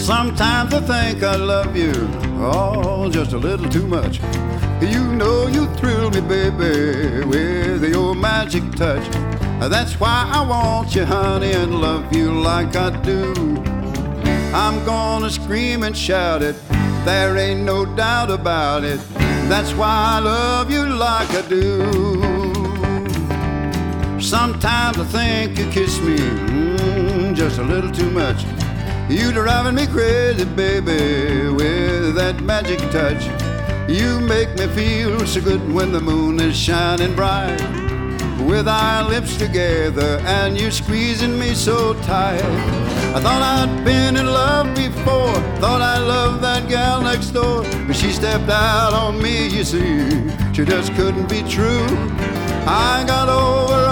Sometimes I think I love you, oh, just a little too much. You know you thrill me, baby, with your magic touch. That's why I want you, honey, and love you like I do. I'm gonna scream and shout it, there ain't no doubt about it. That's why I love you like I do. Sometimes I think you kiss me, just a little too much. You driving me crazy, baby, with that magic touch. You make me feel so good when the moon is shining bright, with our lips together and you squeezing me so tight. I thought I'd been in love before, thought I loved that gal next door, but she stepped out on me, you see. She just couldn't be true. I got over